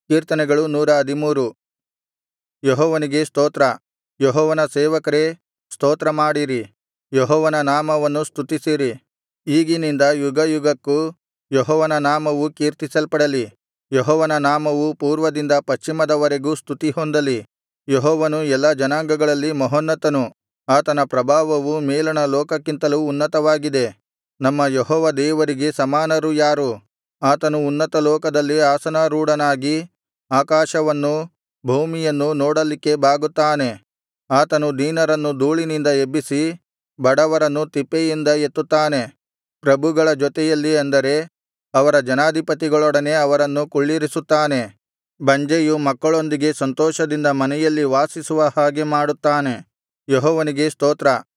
ಕೀರ್ತನೆಗಳು 113. ಯೆಹೋವನಿಗೆ ಸ್ತೋತ್ರ. ಯೆಹೋವನ ಸೇವಕರೇ, ಸ್ತೋತ್ರಮಾಡಿರಿ, ಯೆಹೋವನ ನಾಮವನ್ನು ಸ್ತುತಿಸಿರಿ. ಈಗಿನಿಂದ ಯುಗಯುಗಕ್ಕೂ ಯೆಹೋವನ ನಾಮವು ಕೀರ್ತಿಸಲ್ಪಡಲಿ. ಯೆಹೋವನ ನಾಮವು ಪೂರ್ವದಿಂದ ಪಶ್ಚಿಮದವರೆಗೂ ಸ್ತುತಿಹೊಂದಲಿ. ಯೆಹೋವನು ಎಲ್ಲಾ ಜನಾಂಗಗಳಲ್ಲಿ ಮಹೋನ್ನತನು, ಆತನ ಪ್ರಭಾವವು ಮೇಲಣ ಲೋಕಕ್ಕಿಂತಲೂ ಉನ್ನತವಾಗಿದೆ. ನಮ್ಮ ಯೆಹೋವ ದೇವರಿಗೆ ಸಮಾನರು ಯಾರು? ಆತನು ಉನ್ನತ ಲೋಕದಲ್ಲಿ ಆಸನಾರೂಢನಾಗಿ ಆಕಾಶವನ್ನೂ ಭೂಮಿಯನ್ನೂ ನೋಡಲಿಕ್ಕೆ ಬಾಗುತ್ತಾನೆ. ಆತನು ದೀನರನ್ನು ಧೂಳಿನಿಂದ ಎಬ್ಬಿಸಿ ಬಡವರನ್ನು ತಿಪ್ಪೆಯಿಂದ ಎತ್ತುತ್ತಾನೆ. ಪ್ರಭುಗಳ ಜೊತೆಯಲ್ಲಿ, ಅಂದರೆ ಅವರ ಜನಾಧಿಪತಿಗಳೊಡನೆ ಅವರನ್ನು ಕುಳ್ಳಿರಿಸುತ್ತಾನೆ. ಬಂಜೆಯು ಮಕ್ಕಳೊಂದಿಗೆ ಸಂತೋಷದಿಂದ ಮನೆಯಲ್ಲಿ ವಾಸಿಸುವ ಹಾಗೆ ಮಾಡುತ್ತಾನೆ. ಯೆಹೋವನಿಗೆ ಸ್ತೋತ್ರ.